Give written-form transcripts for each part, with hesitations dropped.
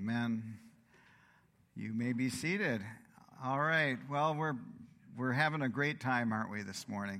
Amen. You may be seated. All right. Well, we're having a great time, aren't we, this morning?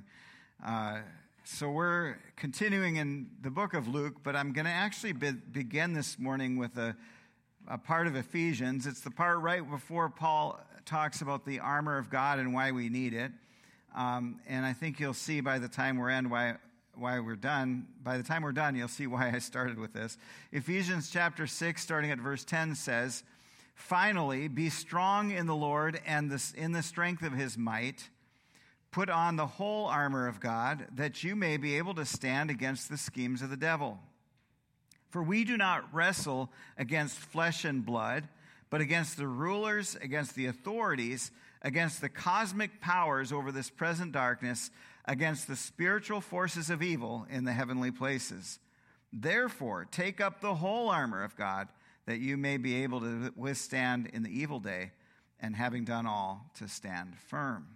So we're continuing in the book of Luke, but I'm going to actually begin this morning with a part of Ephesians. It's the part right before Paul talks about the armor of God and why we need it. And I think you'll see by the time we're in why we're done. By the time we're done, you'll see why I started with this. Ephesians chapter 6, starting at verse 10, says, "Finally, be strong in the Lord and in the strength of his might. Put on the whole armor of God, that you may be able to stand against the schemes of the devil. For we do not wrestle against flesh and blood, but against the rulers, against the authorities, against the cosmic powers over this present darkness, against the spiritual forces of evil in the heavenly places. Therefore, take up the whole armor of God, that you may be able to withstand in the evil day, and having done all, to stand firm."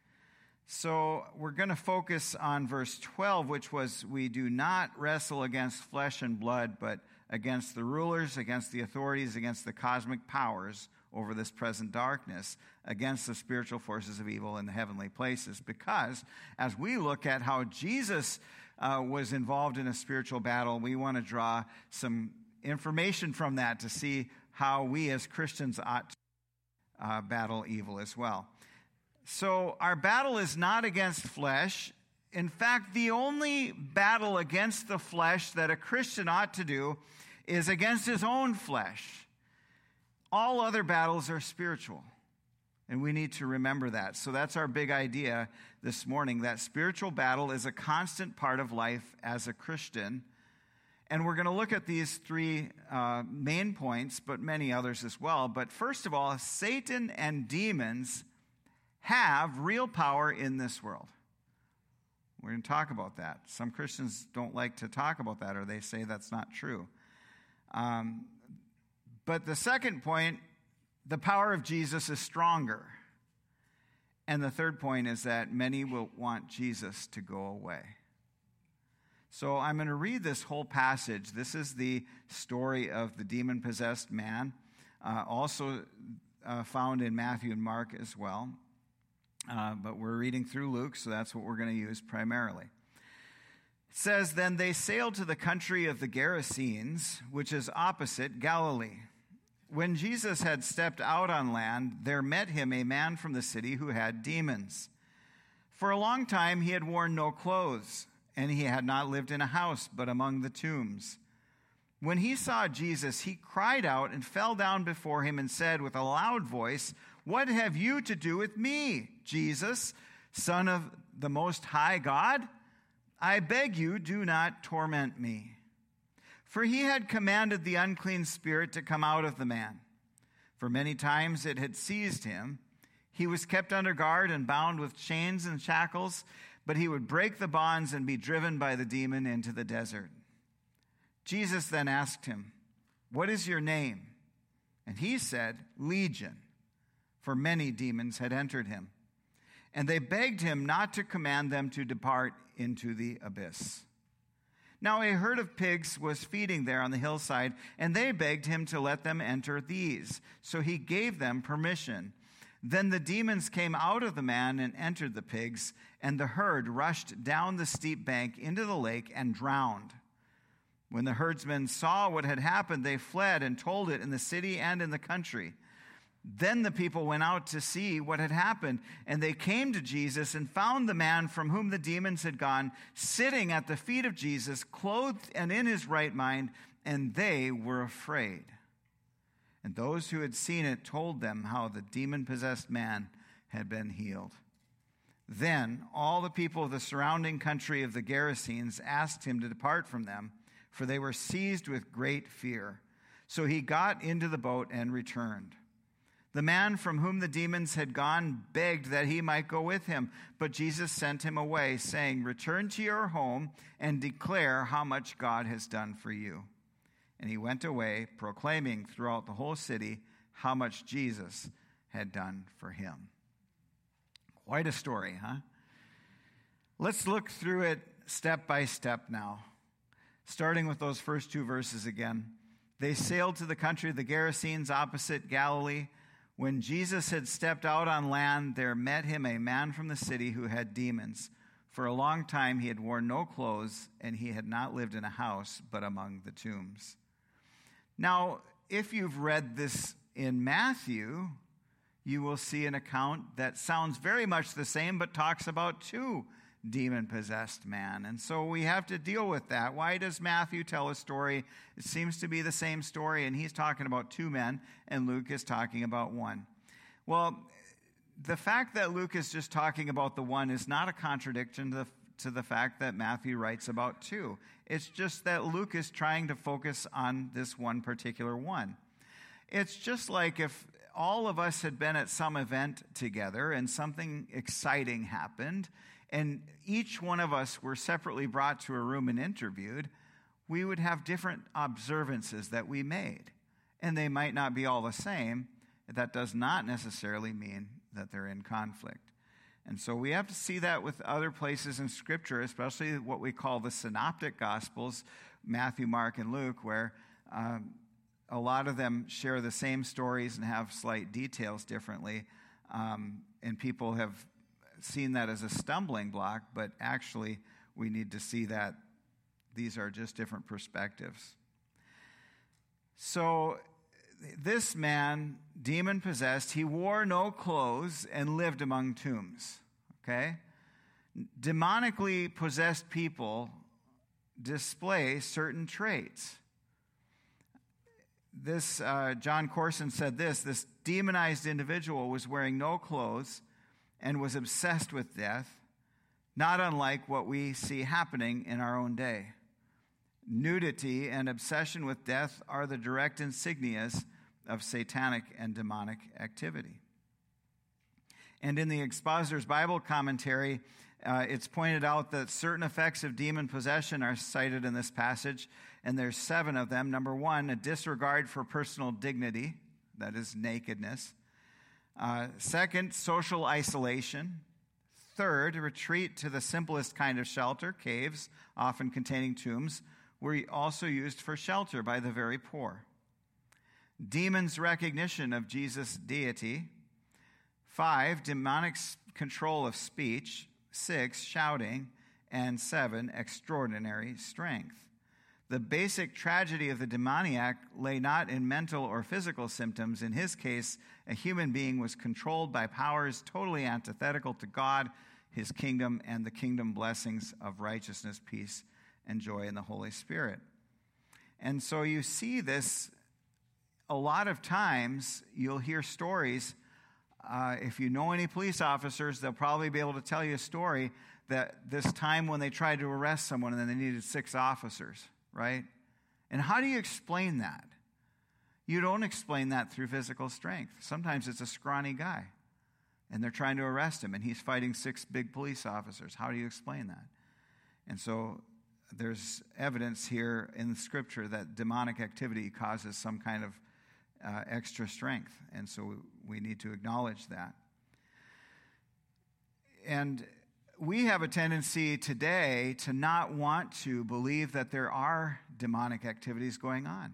So we're going to focus on verse 12, which was, we do not wrestle against flesh and blood, but against the rulers, against the authorities, against the cosmic powers over this present darkness, against the spiritual forces of evil in the heavenly places. Because as we look at how Jesus was involved in a spiritual battle, we want to draw some information from that to see how we as Christians ought to battle evil as well. So our battle is not against flesh. In fact, the only battle against the flesh that a Christian ought to do is against his own flesh. All other battles are spiritual, and we need to remember that. So that's our big idea this morning, that spiritual battle is a constant part of life as a Christian. And we're going to look at these three main points, but many others as well. But first of all, Satan and demons have real power in this world. We're going to talk about that. Some Christians don't like to talk about that, or they say that's not true. But the second point, the power of Jesus is stronger. And the third point is that many will want Jesus to go away. So I'm going to read this whole passage. This is the story of the demon-possessed man, also found in Matthew and Mark as well. But we're reading through Luke, so that's what we're going to use primarily. It says, "Then they sailed to the country of the Gerasenes, which is opposite Galilee. When Jesus had stepped out on land, there met him a man from the city who had demons. For a long time he had worn no clothes, and he had not lived in a house, but among the tombs. When he saw Jesus, he cried out and fell down before him and said with a loud voice, 'What have you to do with me, Jesus, Son of the Most High God? I beg you, do not torment me.' For he had commanded the unclean spirit to come out of the man. For many times it had seized him. He was kept under guard and bound with chains and shackles, but he would break the bonds and be driven by the demon into the desert. Jesus then asked him, 'What is your name?' And he said, 'Legion,' for many demons had entered him. And they begged him not to command them to depart into the abyss. Now a herd of pigs was feeding there on the hillside, and they begged him to let them enter these. So he gave them permission. Then the demons came out of the man and entered the pigs, and the herd rushed down the steep bank into the lake and drowned. When the herdsmen saw what had happened, they fled and told it in the city and in the country. Then the people went out to see what had happened, and they came to Jesus and found the man from whom the demons had gone, sitting at the feet of Jesus, clothed and in his right mind, and they were afraid. And those who had seen it told them how the demon-possessed man had been healed. Then all the people of the surrounding country of the Gerasenes asked him to depart from them, for they were seized with great fear. So he got into the boat and returned. The man from whom the demons had gone begged that he might go with him, but Jesus sent him away, saying, 'Return to your home and declare how much God has done for you.' And he went away, proclaiming throughout the whole city how much Jesus had done for him." Quite a story, huh? Let's look through it step by step now, starting with those first two verses again. They sailed to the country of the Gerasenes opposite Galilee. When Jesus had stepped out on land, there met him a man from the city who had demons. For a long time he had worn no clothes, and he had not lived in a house, but among the tombs. Now, if you've read this in Matthew, you will see an account that sounds very much the same, but talks about two demon-possessed men. And so we have to deal with that. Why does Matthew tell a story? It seems to be the same story, and he's talking about two men, and Luke is talking about one. Well, the fact that Luke is just talking about the one is not a contradiction to the fact that Matthew writes about two. It's just that Luke is trying to focus on this one particular one. It's just like if all of us had been at some event together and something exciting happened, and each one of us were separately brought to a room and interviewed, we would have different observances that we made. And they might not be all the same. That does not necessarily mean that they're in conflict. And so we have to see that with other places in Scripture, especially what we call the synoptic Gospels, Matthew, Mark, and Luke, where a lot of them share the same stories and have slight details differently. And people have seen that as a stumbling block, but actually we need to see that these are just different perspectives. So this man, demon-possessed, he wore no clothes and lived among tombs, okay? Demonically possessed people display certain traits. This, John Corson said this demonized individual was wearing no clothes and was obsessed with death, not unlike what we see happening in our own day. Nudity and obsession with death are the direct insignias of satanic and demonic activity. And in the Expositor's Bible Commentary, it's pointed out that certain effects of demon possession are cited in this passage, and there's 7 of them. Number 1, a disregard for personal dignity, that is nakedness. 2nd, social isolation. 3rd, retreat to the simplest kind of shelter, caves, often containing tombs, were also used for shelter by the very poor. Demons' recognition of Jesus' deity. 5, demonic control of speech. 6, shouting. And 7, extraordinary strength. The basic tragedy of the demoniac lay not in mental or physical symptoms. In his case, a human being was controlled by powers totally antithetical to God, his kingdom, and the kingdom blessings of righteousness, peace, and joy in the Holy Spirit. And so you see this a lot of times. You'll hear stories. If you know any police officers, they'll probably be able to tell you a story that this time when they tried to arrest someone and then they needed 6 officers. Right? And how do you explain that? You don't explain that through physical strength. Sometimes it's a scrawny guy, and they're trying to arrest him, and he's fighting 6 big police officers. How do you explain that? And so there's evidence here in the Scripture that demonic activity causes some kind of extra strength, and so we need to acknowledge that. And we have a tendency today to not want to believe that there are demonic activities going on.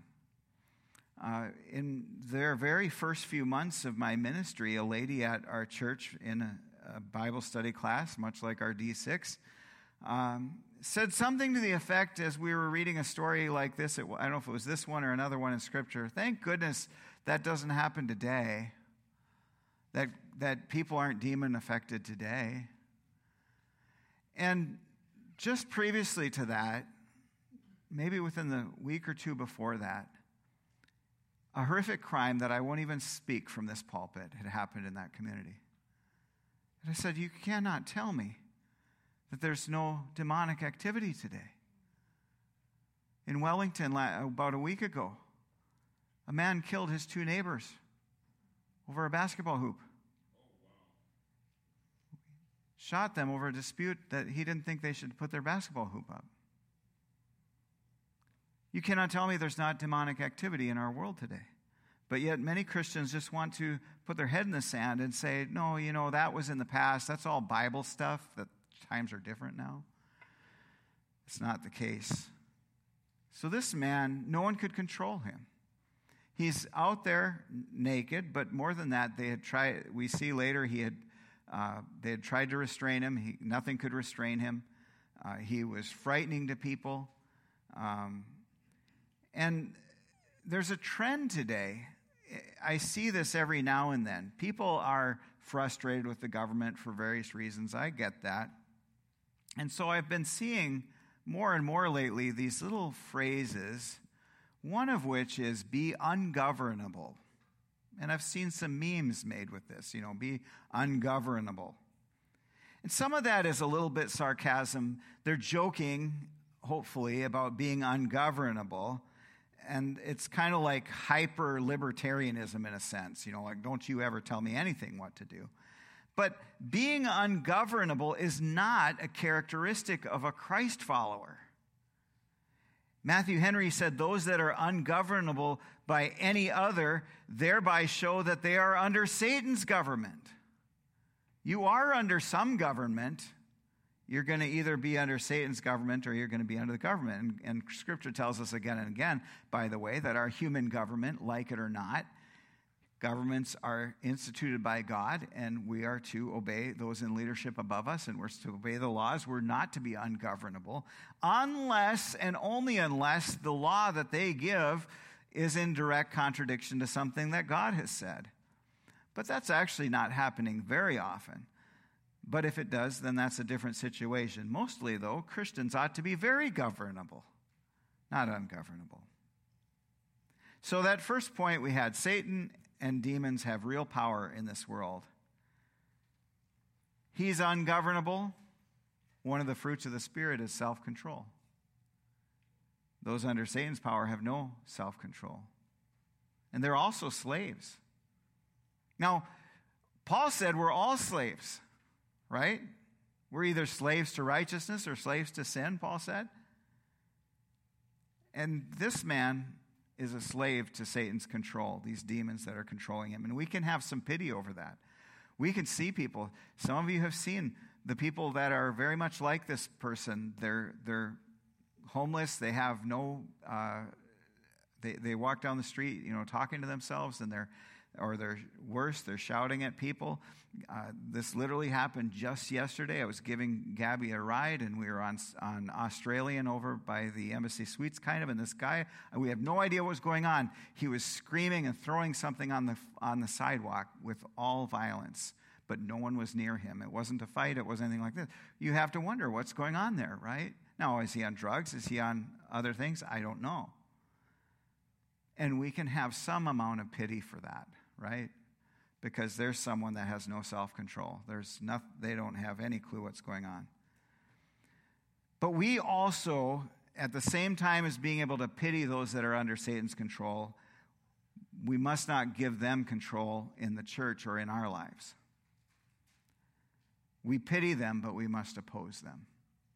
In their very first few months of my ministry, a lady at our church in a Bible study class, much like our D6, said something to the effect as we were reading a story like this. I don't know if it was this one or another one in Scripture. Thank goodness that doesn't happen today, that people aren't demon affected today. And just previously to that, maybe within the week or 2 before that, a horrific crime that I won't even speak from this pulpit had happened in that community. And I said, you cannot tell me that there's no demonic activity today. In Wellington, about a week ago, a man killed his 2 neighbors over a basketball hoop. Shot them over a dispute that he didn't think they should put their basketball hoop up. You cannot tell me there's not demonic activity in our world today. But yet many Christians just want to put their head in the sand and say, no, that was in the past. That's all Bible stuff. That times are different now. It's not the case. So this man, no one could control him. He's out there naked, but more than that, we see later they had tried to restrain him. Nothing could restrain him. He was frightening to people. And there's a trend today. I see this every now and then. People are frustrated with the government for various reasons. I get that. And so I've been seeing more and more lately these little phrases, one of which is be ungovernable. And I've seen some memes made with this, be ungovernable. And some of that is a little bit sarcasm. They're joking, hopefully, about being ungovernable. And it's kind of like hyper-libertarianism in a sense, like don't you ever tell me anything what to do. But being ungovernable is not a characteristic of a Christ follower. Matthew Henry said, those that are ungovernable by any other thereby show that they are under Satan's government. You are under some government. You're going to either be under Satan's government or you're going to be under the government. And Scripture tells us again and again, by the way, that our human government, like it or not, governments are instituted by God, and we are to obey those in leadership above us, and we're to obey the laws. We're not to be ungovernable unless and only unless the law that they give is in direct contradiction to something that God has said. But that's actually not happening very often. But if it does, then that's a different situation. Mostly, though, Christians ought to be very governable, not ungovernable. So that first point we had, Satan and demons have real power in this world. He's ungovernable. One of the fruits of the Spirit is self-control. Those under Satan's power have no self-control. And they're also slaves. Now, Paul said we're all slaves. Right? We're either slaves to righteousness or slaves to sin, Paul said. And this man is a slave to Satan's control, these demons that are controlling him. And we can have some pity over that. We can see people. Some of you have seen the people that are very much like this person. They're homeless. They have no, they walk down the street, talking to themselves, and they're worse, they're shouting at people. This literally happened just yesterday. I was giving Gabby a ride, and we were on Australian over by the Embassy Suites, and this guy, we have no idea what was going on. He was screaming and throwing something on the sidewalk with all violence, but no one was near him. It wasn't a fight. It wasn't anything like this. You have to wonder what's going on there, right? Now, is he on drugs? Is he on other things? I don't know. And we can have some amount of pity for that, right? Because there's someone that has no self-control. They don't have any clue what's going on. But we also, at the same time as being able to pity those that are under Satan's control, we must not give them control in the church or in our lives. We pity them, but we must oppose them.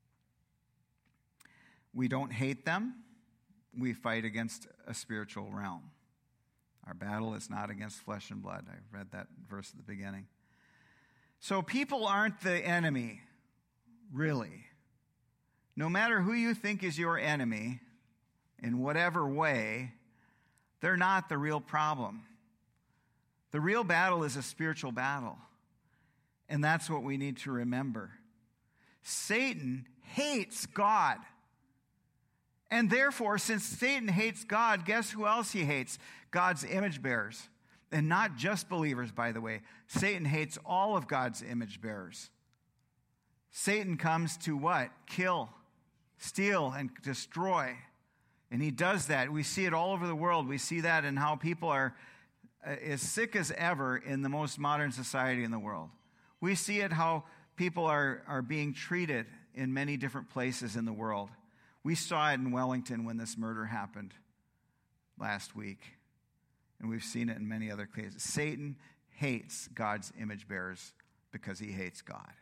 We don't hate them. We fight against a spiritual realm. Our battle is not against flesh and blood. I read that verse at the beginning. So people aren't the enemy, really. No matter who you think is your enemy, in whatever way, they're not the real problem. The real battle is a spiritual battle. And that's what we need to remember. Satan hates God. And therefore, since Satan hates God, guess who else he hates? God's image bearers. And not just believers, by the way. Satan hates all of God's image bearers. Satan comes to what? Kill, steal, and destroy. And he does that. We see it all over the world. We see that in how people are as sick as ever in the most modern society in the world. We see it how people are being treated in many different places in the world. We saw it in Wellington when this murder happened last week. And we've seen it in many other cases. Satan hates God's image bearers because he hates God.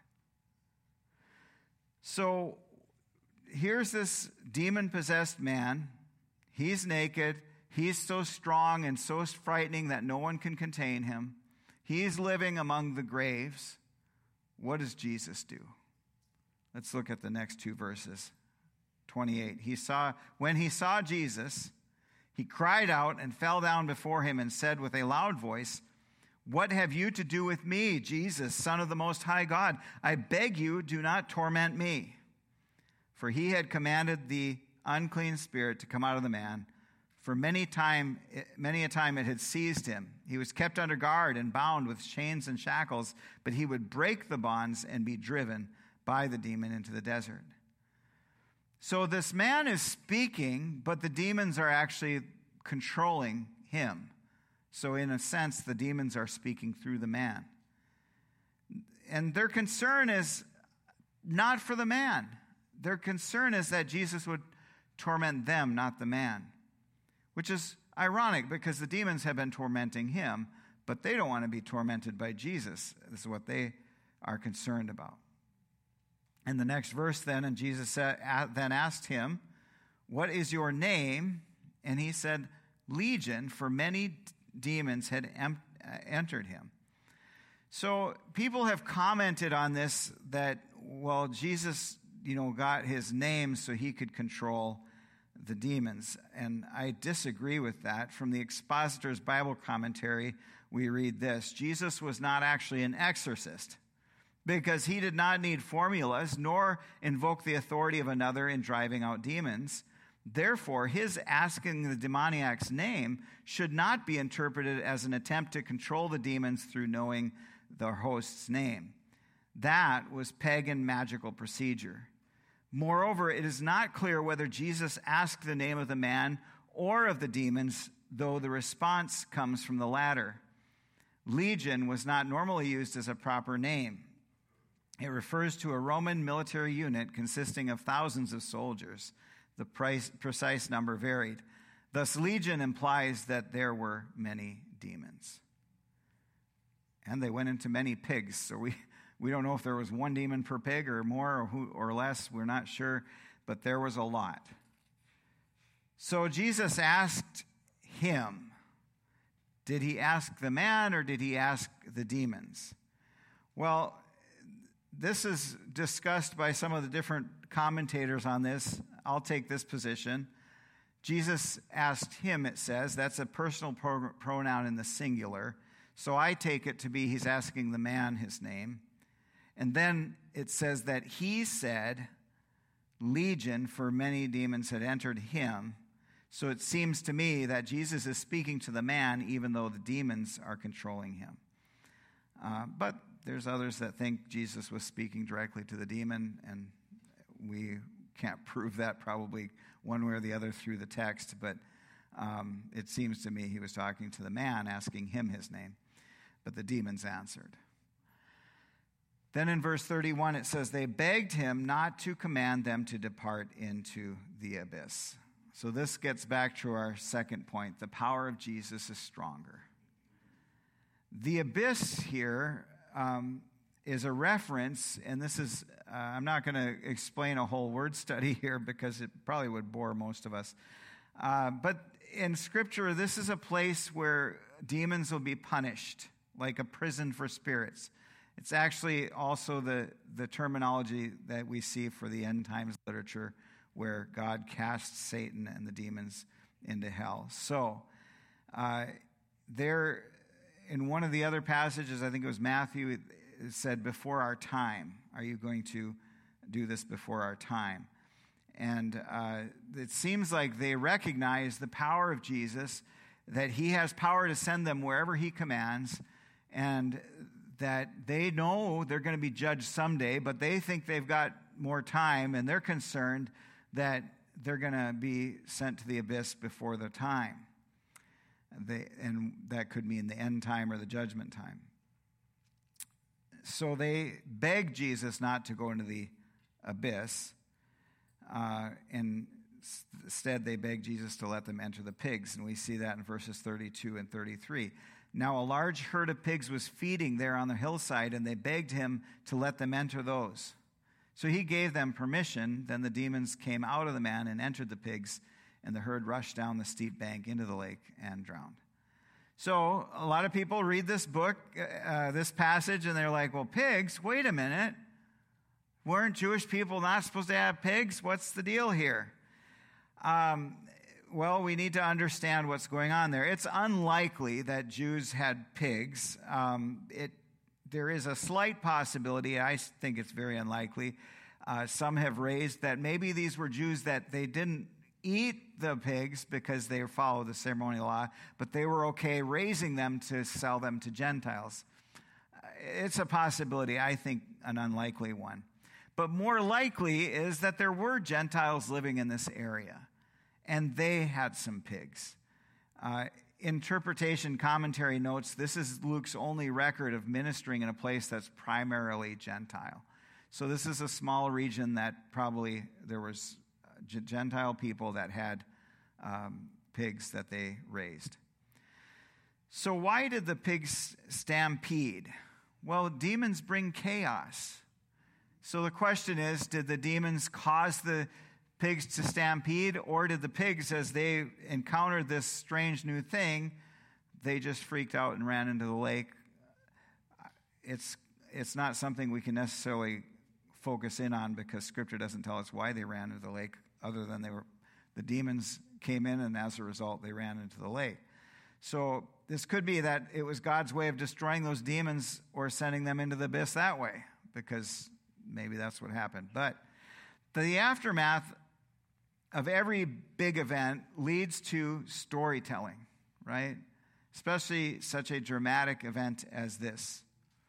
So here's this demon-possessed man. He's naked. He's so strong and so frightening that no one can contain him. He's living among the graves. What does Jesus do? Let's look at the next two verses. 28. When he saw Jesus, He cried out and fell down before him and said with a loud voice, "What have you to do with me, Jesus, Son of the Most High God? I beg you, do not torment me." For he had commanded the unclean spirit to come out of the man. For many a time it had seized him. He was kept under guard and bound with chains and shackles, but he would break the bonds and be driven by the demon into the desert. So this man is speaking, but the demons are actually controlling him. So in a sense, the demons are speaking through the man. And their concern is not for the man. Their concern is that Jesus would torment them, not the man. Which is ironic because the demons have been tormenting him, but they don't want to be tormented by Jesus. This is what they are concerned about. And the next verse then, and Jesus then asked him, "What is your name?" And he said, "Legion," for many demons had entered him. So people have commented on this that, well, Jesus, got his name so he could control the demons. And I disagree with that. From the Expositor's Bible Commentary, we read this: Jesus was not actually an exorcist because he did not need formulas nor invoke the authority of another in driving out demons. Therefore, his asking the demoniac's name should not be interpreted as an attempt to control the demons through knowing the host's name. That was pagan magical procedure. Moreover, it is not clear whether Jesus asked the name of the man or of the demons, though the response comes from the latter. Legion was not normally used as a proper name. It refers to a Roman military unit consisting of thousands of soldiers. The precise number varied. Thus, legion implies that there were many demons. And they went into many pigs, so we don't know if there was one demon per pig or more or less. We're not sure, but there was a lot. So Jesus asked him, did he ask the man or did he ask the demons? Well, this is discussed by some of the different commentators on this. I'll take this position. Jesus asked him, it says. That's a personal pronoun in the singular. So I take it to be he's asking the man his name. And then it says that he said, legion, for many demons had entered him. So it seems to me that Jesus is speaking to the man, even though the demons are controlling him. But there's others that think Jesus was speaking directly to the demon, and we can't prove that probably one way or the other through the text, but it seems to me he was talking to the man, asking him his name. But the demons answered. Then in verse 31, it says, they begged him not to command them to depart into the abyss. So this gets back to our second point. The power of Jesus is stronger. The abyss here is a reference, and this is, I'm not going to explain a whole word study here because it probably would bore most of us. But in Scripture, this is a place where demons will be punished, like a prison for spirits. It's actually also the terminology that we see for the end times literature, where God casts Satan and the demons into hell. So there, in one of the other passages, I think it was Matthew, it said, before our time. Are you going to do this before our time? And it seems like they recognize the power of Jesus, that he has power to send them wherever he commands, and that they know they're going to be judged someday, but they think they've got more time, and they're concerned that they're going to be sent to the abyss before their time. And that could mean the end time or the judgment time. So they beg Jesus not to go into the abyss, and instead they beg Jesus to let them enter the pigs, and we see that in verses 32 and 33. Now a large herd of pigs was feeding there on the hillside, and they begged him to let them enter those. So he gave them permission. Then the demons came out of the man and entered the pigs, and the herd rushed down the steep bank into the lake and drowned. So a lot of people read this book, this passage, and they're like, well, pigs, wait a minute. Weren't Jewish people not supposed to have pigs? What's the deal here? well, we need to understand what's going on there. It's unlikely that Jews had pigs. There is a slight possibility, I think it's very unlikely. Some have raised that maybe these were Jews that they didn't eat the pigs because they follow the ceremonial law, but they were okay raising them to sell them to Gentiles. It's a possibility, I think an unlikely one. But more likely is that there were Gentiles living in this area, and they had some pigs. Interpretation commentary notes this is Luke's only record of ministering in a place that's primarily Gentile. So this is a small region that probably there was Gentile people that had pigs that they raised. So why did the pigs stampede? Well, demons bring chaos. So the question is, did the demons cause the pigs to stampede, or did the pigs, as they encountered this strange new thing, they just freaked out and ran into the lake? It's not something we can necessarily focus in on because Scripture doesn't tell us why they ran into the lake, other than the demons came in, and as a result, they ran into the lake. So this could be that it was God's way of destroying those demons or sending them into the abyss that way, because maybe that's what happened. But the aftermath of every big event leads to storytelling, right? Especially such a dramatic event as this.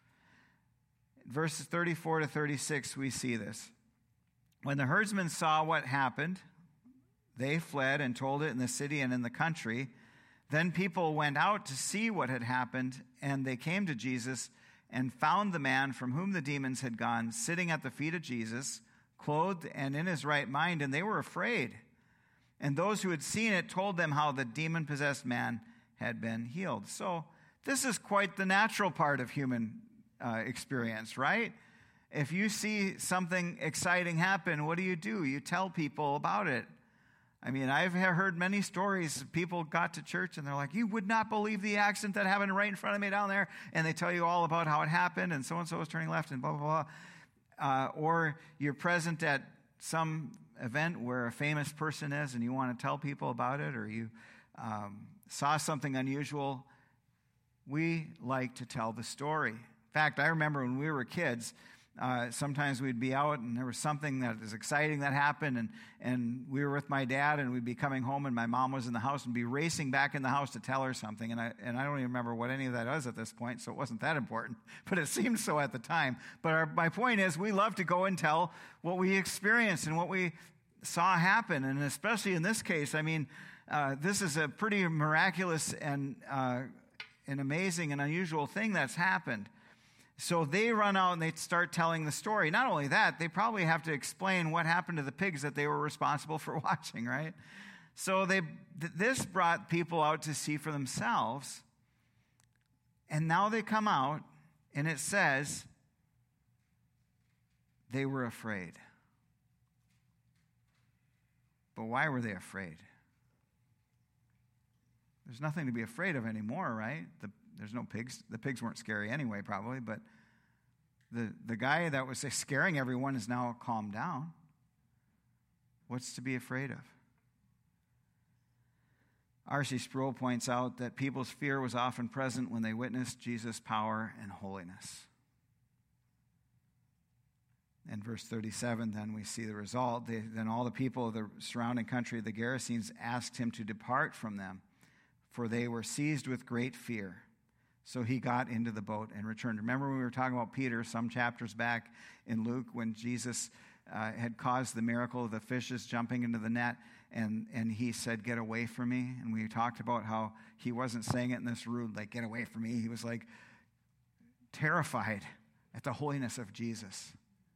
Verses 34 to 36, we see this. When the herdsmen saw what happened, they fled and told it in the city and in the country. Then people went out to see what had happened, and they came to Jesus and found the man from whom the demons had gone sitting at the feet of Jesus, clothed and in his right mind, and they were afraid. And those who had seen it told them how the demon-possessed man had been healed. So this is quite the natural part of human experience, right? If you see something exciting happen, what do? You tell people about it. I mean, I've heard many stories. People got to church and they're like, you would not believe the accident that happened right in front of me down there. And they tell you all about how it happened, and so-and-so was turning left and blah, blah, blah. Or you're present at some event where a famous person is and you want to tell people about it, or you saw something unusual. We like to tell the story. In fact, I remember when we were kids, sometimes we'd be out and there was something that was exciting that happened, and we were with my dad, and we'd be coming home and my mom was in the house and be racing back in the house to tell her something, and I don't even remember what any of that was at this point, so it wasn't that important, but it seemed so at the time. But my point is, we love to go and tell what we experienced and what we saw happen, and especially in this case, I mean, this is a pretty miraculous and an amazing and unusual thing that's happened. So they run out and they start telling the story. Not only that, they probably have to explain what happened to the pigs that they were responsible for watching, right? So this brought people out to see for themselves. And now they come out, and it says they were afraid. But why were they afraid? There's nothing to be afraid of anymore, right? There's no pigs. The pigs weren't scary anyway, probably, but the guy that was scaring everyone is now calmed down. What's to be afraid of? R.C. Sproul points out that people's fear was often present when they witnessed Jesus' power and holiness. In verse 37, then we see the result. Then all the people of the surrounding country of the Gerasenes asked him to depart from them, for they were seized with great fear. So he got into the boat and returned. Remember when we were talking about Peter some chapters back in Luke, when Jesus had caused the miracle of the fishes jumping into the net, and he said, get away from me. And we talked about how he wasn't saying it in this rude, like, get away from me. He was like terrified at the holiness of Jesus.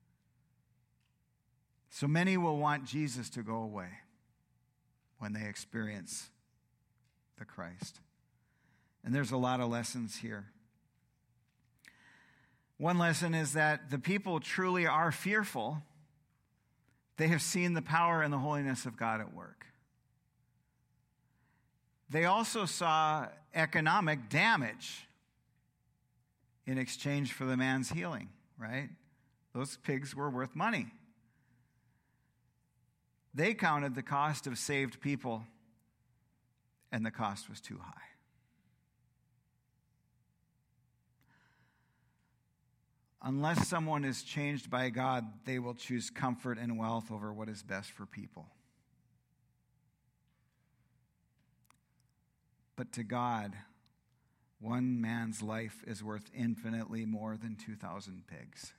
So many will want Jesus to go away when they experience the Christ. And there's a lot of lessons here. One lesson is that the people truly are fearful. They have seen the power and the holiness of God at work. They also saw economic damage in exchange for the man's healing, right? Those pigs were worth money. They counted the cost of saved people and the cost was too high. Unless someone is changed by God, they will choose comfort and wealth over what is best for people. But to God, one man's life is worth infinitely more than 2,000 pigs.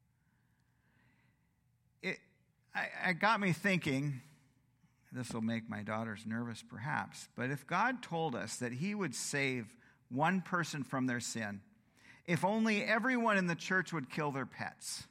It got me thinking, this will make my daughters nervous perhaps, but if God told us that he would save one person from their sin, if only everyone in the church would kill their pets,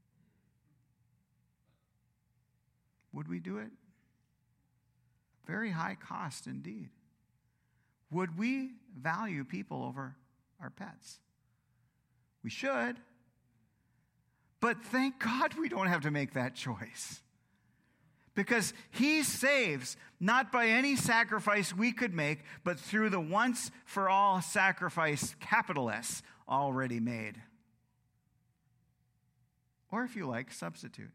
would we do it? Very high cost indeed. Would we value people over our pets? We should. But thank God we don't have to make that choice. Because he saves not by any sacrifice we could make, but through the once for all sacrifice, capital S, already made. Or if you like, substitute.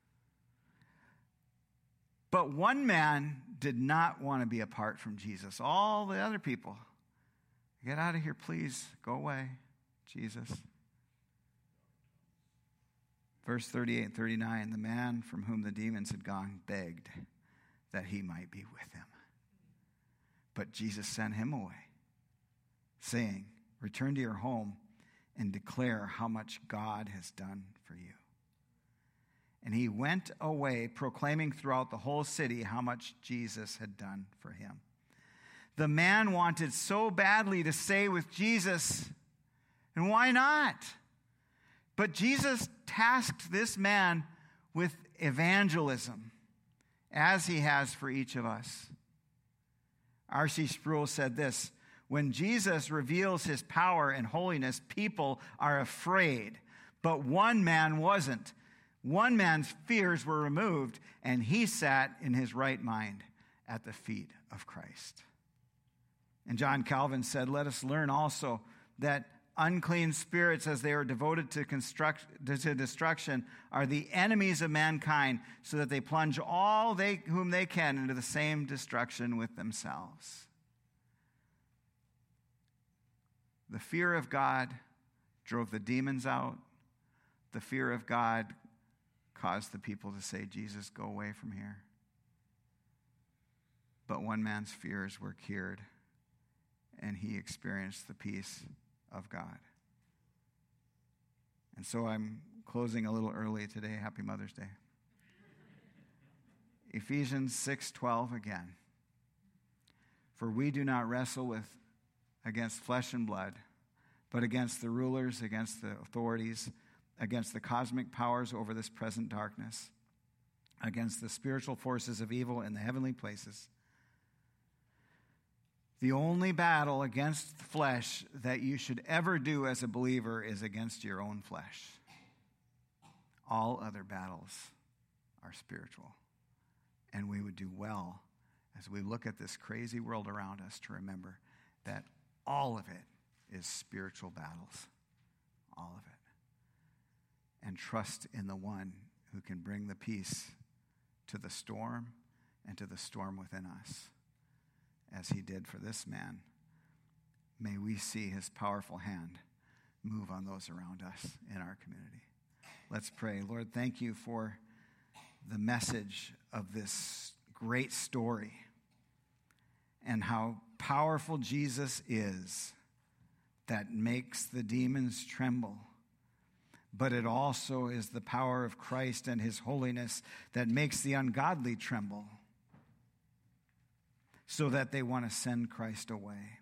But one man did not want to be apart from Jesus. All the other people, get out of here, please. Go away, Jesus. Verse 38 and 39, the man from whom the demons had gone begged that he might be with him. But Jesus sent him away, saying, return to your home and declare how much God has done for you. And he went away, proclaiming throughout the whole city how much Jesus had done for him. The man wanted so badly to stay with Jesus, and why not? But Jesus tasked this man with evangelism, as he has for each of us. R.C. Sproul said this, when Jesus reveals his power and holiness, people are afraid. But one man wasn't. One man's fears were removed, and he sat in his right mind at the feet of Christ. And John Calvin said, let us learn also that unclean spirits, as they are devoted to destruction, are the enemies of mankind, so that they plunge all whom they can into the same destruction with themselves. The fear of God drove the demons out. The fear of God caused the people to say, Jesus, go away from here. But one man's fears were cured, and he experienced the peace of God. And so I'm closing a little early today. Happy Mother's Day. Ephesians 6:12 again. For we do not wrestle against flesh and blood, but against the rulers, against the authorities, against the cosmic powers over this present darkness, against the spiritual forces of evil in the heavenly places. The only battle against the flesh that you should ever do as a believer is against your own flesh. All other battles are spiritual. And we would do well, as we look at this crazy world around us, to remember that all of it is spiritual battles. All of it. And trust in the one who can bring the peace to the storm and to the storm within us, as he did for this man. May we see his powerful hand move on those around us in our community. Let's pray. Lord, thank you for the message of this great story and how powerful Jesus is, that makes the demons tremble. But it also is the power of Christ and his holiness that makes the ungodly tremble, so that they want to send Christ away.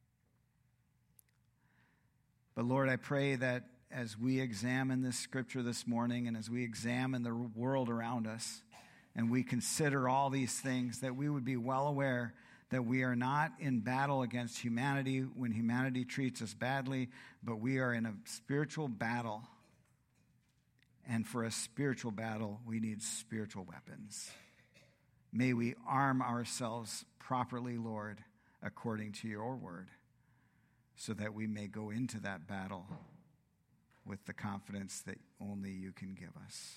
But Lord, I pray that as we examine this scripture this morning, and as we examine the world around us, and we consider all these things, that we would be well aware that we are not in battle against humanity when humanity treats us badly, but we are in a spiritual battle. And for a spiritual battle, we need spiritual weapons. May we arm ourselves properly, Lord, according to your word, so that we may go into that battle with the confidence that only you can give us.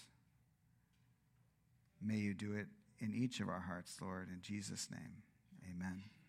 May you do it in each of our hearts, Lord, in Jesus' name. Amen.